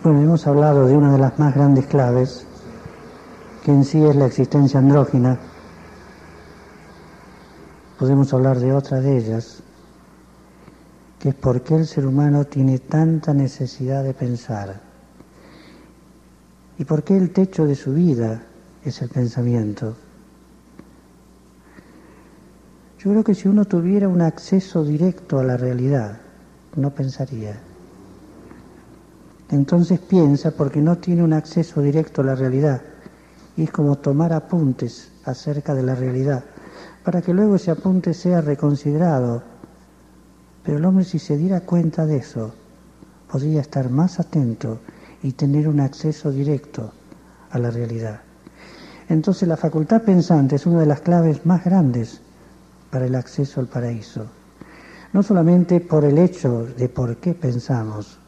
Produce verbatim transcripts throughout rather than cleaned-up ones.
Bueno, hemos hablado de una de las más grandes claves, que en sí es la existencia andrógina. Podemos hablar de otra de ellas, que es por qué el ser humano tiene tanta necesidad de pensar y por qué el techo de su vida es el pensamiento. Yo creo que si uno tuviera un acceso directo a la realidad, no pensaría. Entonces piensa porque no tiene un acceso directo a la realidad, y es como tomar apuntes acerca de la realidad, para que luego ese apunte sea reconsiderado. Pero el hombre, si se diera cuenta de eso, podría estar más atento y tener un acceso directo a la realidad. Entonces la facultad pensante es una de las claves más grandes para el acceso al paraíso. No solamente por el hecho de por qué pensamos,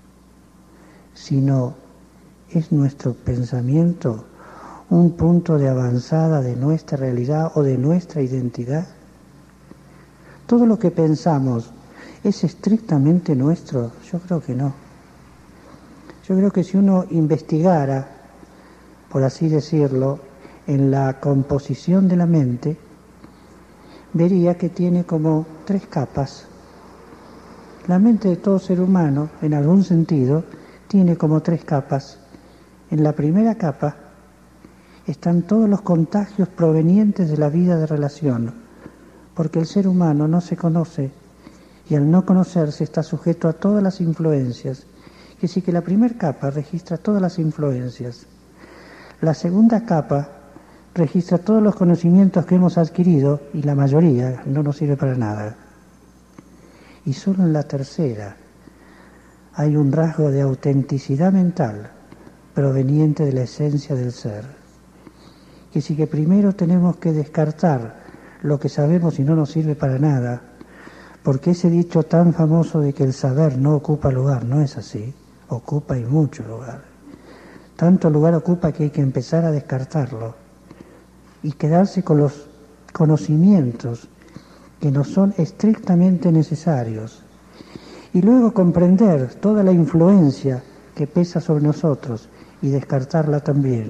sino es nuestro pensamiento un punto de avanzada de nuestra realidad o de nuestra identidad. Todo lo que pensamos es estrictamente nuestro. Yo creo que no. Yo creo que si uno investigara, por así decirlo, en la composición de la mente, vería que tiene como tres capas. La mente de todo ser humano, en algún sentido, tiene como tres capas. En la primera capa están todos los contagios provenientes de la vida de relación, porque el ser humano no se conoce y al no conocerse está sujeto a todas las influencias. Que sí que la primera capa registra todas las influencias. La segunda capa registra todos los conocimientos que hemos adquirido y la mayoría no nos sirve para nada. Y solo en la tercera hay un rasgo de autenticidad mental proveniente de la esencia del ser. Que sí que primero tenemos que descartar lo que sabemos y no nos sirve para nada, porque ese dicho tan famoso de que el saber no ocupa lugar, no es así, ocupa y mucho lugar. Tanto lugar ocupa que hay que empezar a descartarlo y quedarse con los conocimientos que nos son estrictamente necesarios. Y luego comprender toda la influencia que pesa sobre nosotros y descartarla también.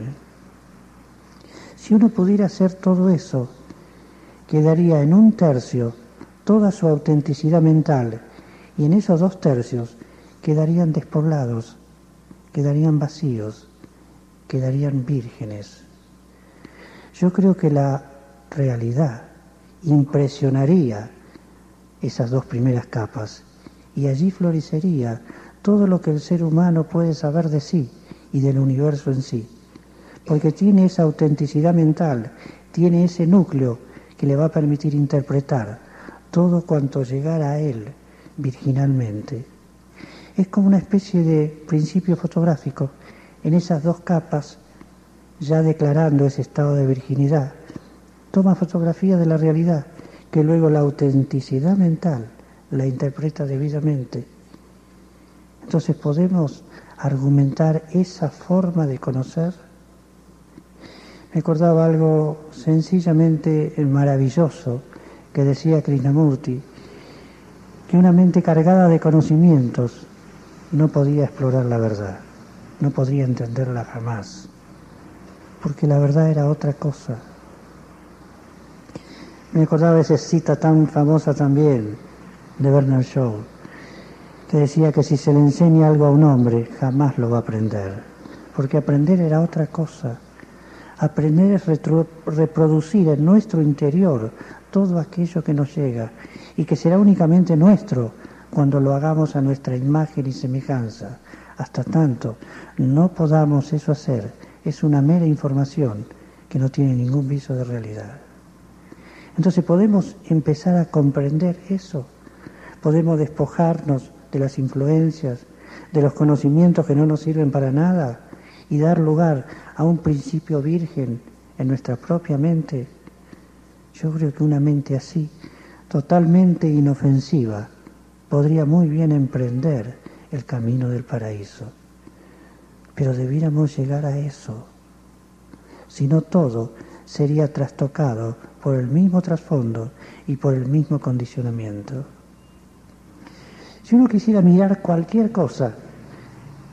Si uno pudiera hacer todo eso, quedaría en un tercio toda su autenticidad mental, y en esos dos tercios quedarían despoblados, quedarían vacíos, quedarían vírgenes. Yo creo que la realidad impresionaría esas dos primeras capas, y allí florecería todo lo que el ser humano puede saber de sí y del universo en sí, porque tiene esa autenticidad mental, tiene ese núcleo que le va a permitir interpretar todo cuanto llegara a él virginalmente. Es como una especie de principio fotográfico, en esas dos capas, ya declarando ese estado de virginidad, toma fotografía de la realidad, que luego la autenticidad mental la interpreta debidamente. Entonces podemos argumentar esa forma de conocer. Me acordaba algo sencillamente maravilloso que decía Krishnamurti, que una mente cargada de conocimientos no podía explorar la verdad, no podría entenderla jamás, porque la verdad era otra cosa. Me acordaba esa cita tan famosa también de Bernard Shaw, que decía que si se le enseña algo a un hombre, jamás lo va a aprender, porque aprender era otra cosa. Aprender es retro, reproducir en nuestro interior todo aquello que nos llega y que será únicamente nuestro cuando lo hagamos a nuestra imagen y semejanza. Hasta tanto no podamos eso hacer, es una mera información que no tiene ningún viso de realidad. Entonces podemos empezar a comprender eso, podemos despojarnos de las influencias, de los conocimientos que no nos sirven para nada y dar lugar a un principio virgen en nuestra propia mente. Yo creo que una mente así, totalmente inofensiva, podría muy bien emprender el camino del paraíso. Pero debiéramos llegar a eso. Si no, todo sería trastocado por el mismo trasfondo y por el mismo condicionamiento. Si uno quisiera mirar cualquier cosa,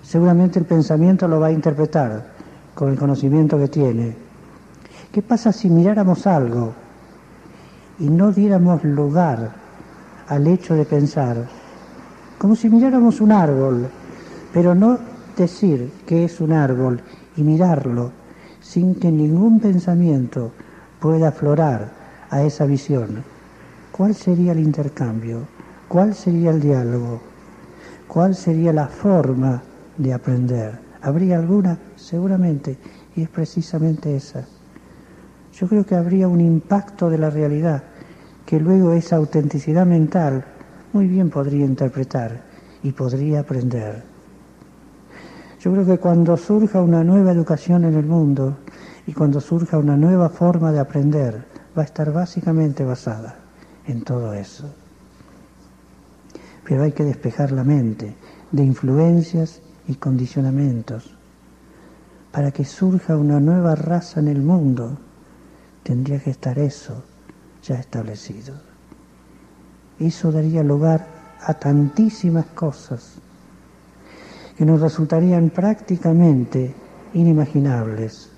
seguramente el pensamiento lo va a interpretar con el conocimiento que tiene. ¿Qué pasa si miráramos algo y no diéramos lugar al hecho de pensar? Como si miráramos un árbol, pero no decir que es un árbol y mirarlo sin que ningún pensamiento pueda aflorar a esa visión. ¿Cuál sería el intercambio? ¿Cuál sería el diálogo? ¿Cuál sería la forma de aprender? ¿Habría alguna? Seguramente, y es precisamente esa. Yo creo que habría un impacto de la realidad que luego esa autenticidad mental muy bien podría interpretar y podría aprender. Yo creo que cuando surja una nueva educación en el mundo y cuando surja una nueva forma de aprender, va a estar básicamente basada en todo eso. Pero hay que despejar la mente de influencias y condicionamientos. Para que surja una nueva raza en el mundo, tendría que estar eso ya establecido. Eso daría lugar a tantísimas cosas que nos resultarían prácticamente inimaginables.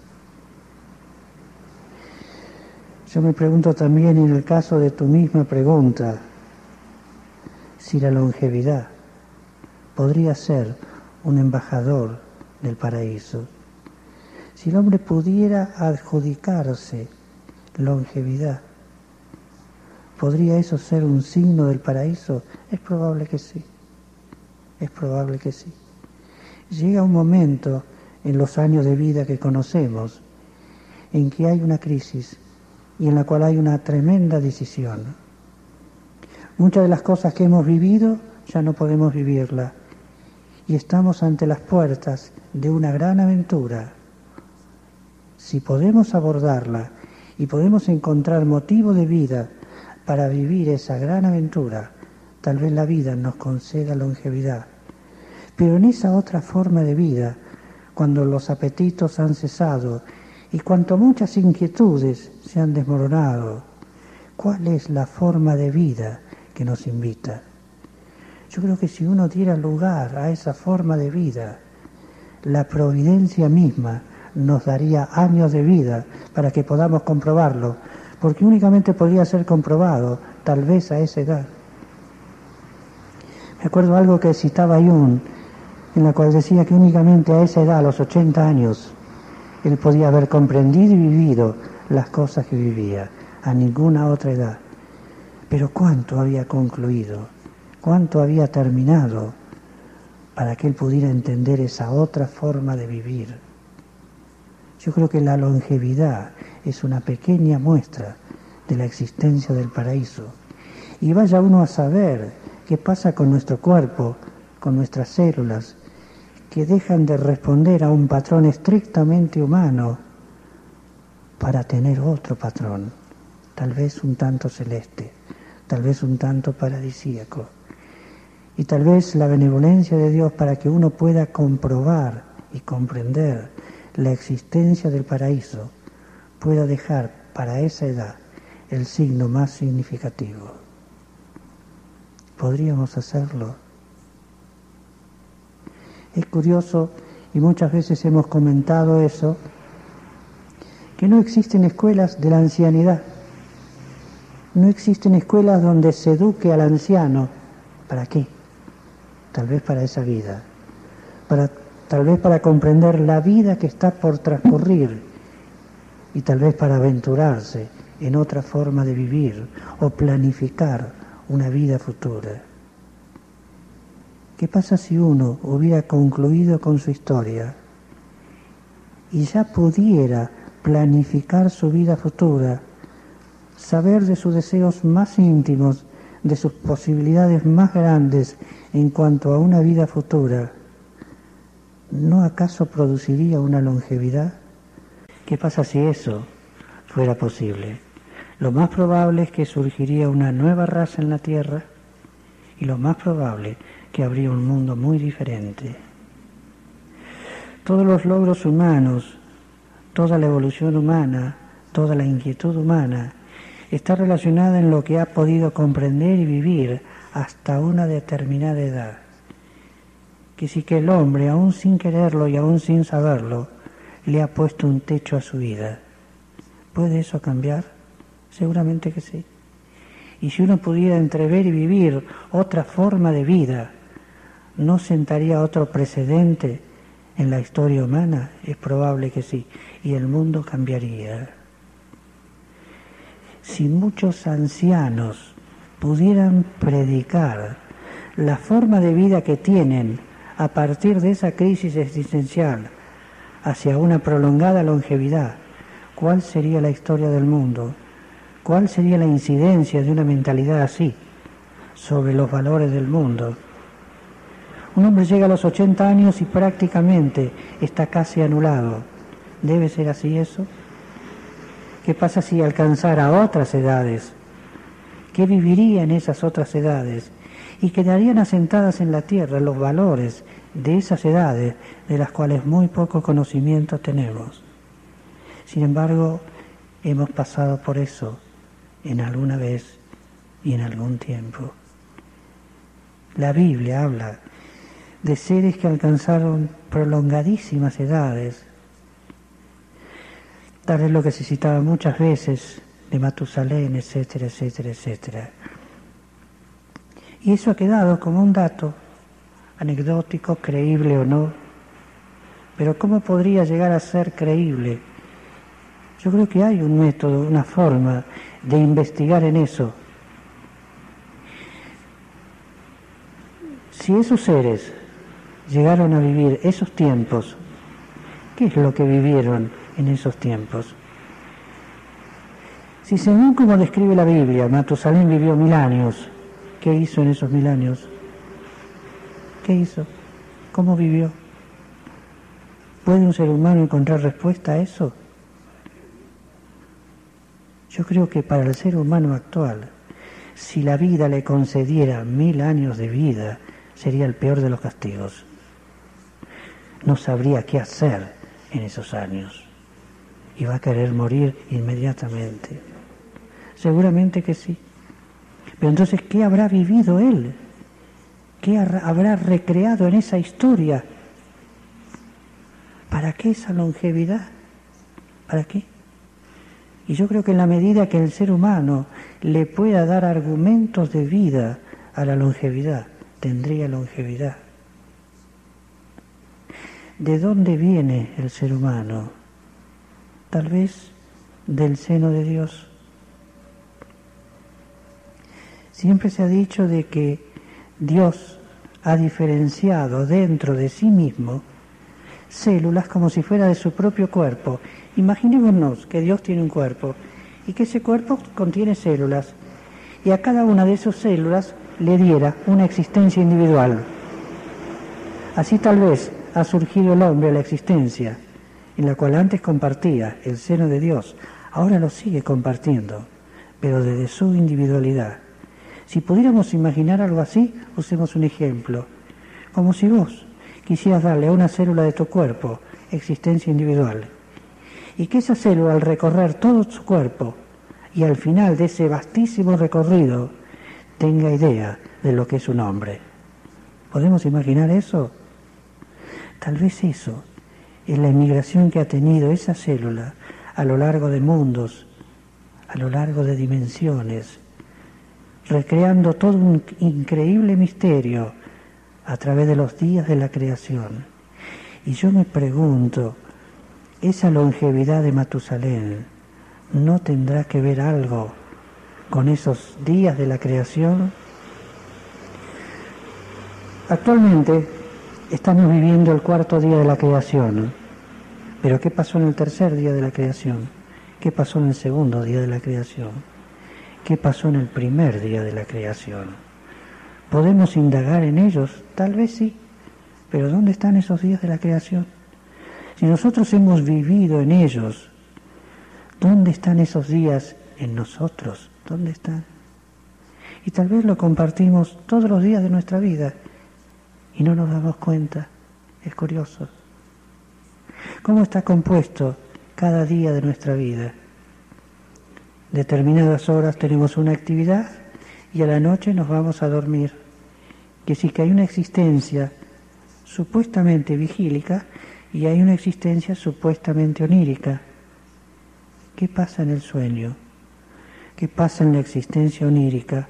Yo me pregunto también, en el caso de tu misma pregunta, si la longevidad podría ser un embajador del paraíso. Si el hombre pudiera adjudicarse longevidad, ¿podría eso ser un signo del paraíso? Es probable que sí, es probable que sí. Llega un momento en los años de vida que conocemos en que hay una crisis y en la cual hay una tremenda decisión. Muchas de las cosas que hemos vivido ya no podemos vivirlas y estamos ante las puertas de una gran aventura. Si podemos abordarla y podemos encontrar motivo de vida para vivir esa gran aventura, tal vez la vida nos conceda longevidad. Pero en esa otra forma de vida, cuando los apetitos han cesado y cuanto muchas inquietudes se han desmoronado, ¿cuál es la forma de vida que nos invita? Yo creo que si uno diera lugar a esa forma de vida, la providencia misma nos daría años de vida para que podamos comprobarlo, porque únicamente podría ser comprobado tal vez a esa edad. Me acuerdo algo que citaba Jung, en la cual decía que únicamente a esa edad, a los ochenta años, él podía haber comprendido y vivido las cosas que vivía, a ninguna otra edad. Pero ¿cuánto había concluido? ¿Cuánto había terminado para que él pudiera entender esa otra forma de vivir? Yo creo que la longevidad es una pequeña muestra de la existencia del paraíso. Y vaya uno a saber qué pasa con nuestro cuerpo, con nuestras células, que dejan de responder a un patrón estrictamente humano para tener otro patrón, tal vez un tanto celeste, tal vez un tanto paradisíaco. Y tal vez la benevolencia de Dios para que uno pueda comprobar y comprender la existencia del paraíso, pueda dejar para esa edad el signo más significativo. ¿Podríamos hacerlo? Es curioso, y muchas veces hemos comentado eso, que no existen escuelas de la ancianidad. No existen escuelas donde se eduque al anciano. ¿Para qué? Tal vez para esa vida. Para, tal vez para comprender la vida que está por transcurrir y tal vez para aventurarse en otra forma de vivir o planificar una vida futura. ¿Qué pasa si uno hubiera concluido con su historia y ya pudiera planificar su vida futura, saber de sus deseos más íntimos, de sus posibilidades más grandes en cuanto a una vida futura? ¿No acaso produciría una longevidad? ¿Qué pasa si eso fuera posible? Lo más probable es que surgiría una nueva raza en la Tierra y lo más probable que habría un mundo muy diferente. Todos los logros humanos, toda la evolución humana, toda la inquietud humana está relacionada en lo que ha podido comprender y vivir hasta una determinada edad. que sí que el hombre, aún sin quererlo y aún sin saberlo, le ha puesto un techo a su vida. ¿Puede eso cambiar? Seguramente que sí. Y si uno pudiera entrever y vivir otra forma de vida, ¿no sentaría otro precedente en la historia humana? Es probable que sí. Y el mundo cambiaría. Si muchos ancianos pudieran predicar la forma de vida que tienen a partir de esa crisis existencial hacia una prolongada longevidad, ¿cuál sería la historia del mundo? ¿Cuál sería la incidencia de una mentalidad así sobre los valores del mundo? Un hombre llega a los ochenta años y prácticamente está casi anulado. ¿Debe ser así eso? ¿Qué pasa si alcanzara otras edades? ¿Qué viviría en esas otras edades? Y quedarían asentadas en la tierra los valores de esas edades de las cuales muy poco conocimiento tenemos. Sin embargo, hemos pasado por eso en alguna vez y en algún tiempo. La Biblia habla de seres que alcanzaron prolongadísimas edades. Tal vez lo que se citaba muchas veces de Matusalén, etcétera, etcétera, etcétera. Y eso ha quedado como un dato anecdótico, creíble o no. Pero ¿cómo podría llegar a ser creíble? Yo creo que hay un método, una forma de investigar en eso. Si esos seres llegaron a vivir esos tiempos, ¿qué es lo que vivieron en esos tiempos? Si según como describe la Biblia, Matusalén vivió mil años, ¿qué hizo en esos mil años? ¿Qué hizo? ¿Cómo vivió? ¿Puede un ser humano encontrar respuesta a eso? Yo creo que para el ser humano actual, si la vida le concediera mil años de vida, sería el peor de los castigos. No sabría qué hacer en esos años. Y va a querer morir inmediatamente. Seguramente que sí. Pero entonces, ¿qué habrá vivido él? ¿Qué habrá recreado en esa historia? ¿Para qué esa longevidad? ¿Para qué? Y yo creo que en la medida que el ser humano le pueda dar argumentos de vida a la longevidad, tendría longevidad. ¿De dónde viene el ser humano? Tal vez del seno de Dios. Siempre se ha dicho de que Dios ha diferenciado dentro de sí mismo células como si fuera de su propio cuerpo. Imaginémonos que Dios tiene un cuerpo y que ese cuerpo contiene células y a cada una de esas células le diera una existencia individual. Así tal vez ha surgido el hombre a la existencia en la cual antes compartía el seno de Dios, ahora lo sigue compartiendo, pero desde su individualidad. Si pudiéramos imaginar algo así, usemos un ejemplo. Como si vos quisieras darle a una célula de tu cuerpo existencia individual, y que esa célula al recorrer todo su cuerpo, y al final de ese vastísimo recorrido, tenga idea de lo que es un hombre. ¿Podemos imaginar eso? Tal vez eso es la emigración que ha tenido esa célula a lo largo de mundos, a lo largo de dimensiones, recreando todo un increíble misterio a través de los días de la creación. Y yo me pregunto, ¿esa longevidad de Matusalén no tendrá que ver algo con esos días de la creación? Actualmente estamos viviendo el cuarto día de la creación, pero ¿qué pasó en el tercer día de la creación? ¿Qué pasó en el segundo día de la creación? ¿Qué pasó en el primer día de la creación? ¿Podemos indagar en ellos? Tal vez sí, pero ¿dónde están esos días de la creación? Si nosotros hemos vivido en ellos, ¿dónde están esos días en nosotros? ¿Dónde están? Y tal vez lo compartimos todos los días de nuestra vida y no nos damos cuenta. Es curioso. ¿Cómo está compuesto cada día de nuestra vida? Determinadas horas tenemos una actividad y a la noche nos vamos a dormir. Que sí que hay una existencia supuestamente vigílica y hay una existencia supuestamente onírica. ¿Qué pasa en el sueño? ¿Qué pasa en la existencia onírica?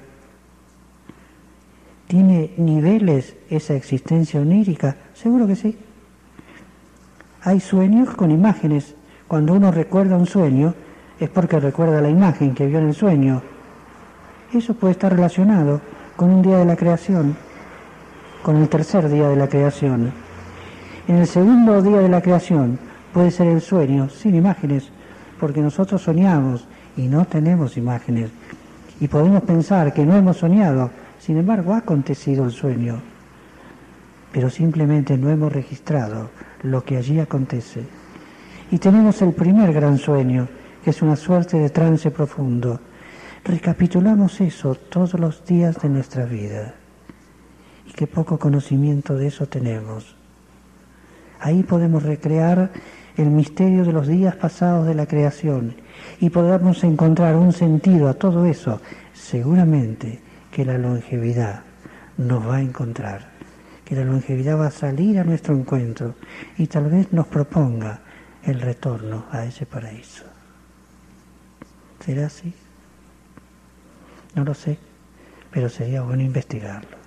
¿Tiene niveles esa existencia onírica? Seguro que sí. Hay sueños con imágenes. Cuando uno recuerda un sueño, es porque recuerda la imagen que vio en el sueño. Eso puede estar relacionado con un día de la creación, con el tercer día de la creación. En el segundo día de la creación puede ser el sueño sin imágenes, porque nosotros soñamos y no tenemos imágenes. Y podemos pensar que no hemos soñado, sin embargo ha acontecido el sueño, pero simplemente no hemos registrado lo que allí acontece. Y tenemos el primer gran sueño, que es una suerte de trance profundo. Recapitulamos eso todos los días de nuestra vida. Y qué poco conocimiento de eso tenemos. Ahí podemos recrear el misterio de los días pasados de la creación y podemos encontrar un sentido a todo eso. Seguramente que la longevidad nos va a encontrar, que la longevidad va a salir a nuestro encuentro y tal vez nos proponga el retorno a ese paraíso. ¿Será así? No lo sé, pero sería bueno investigarlo.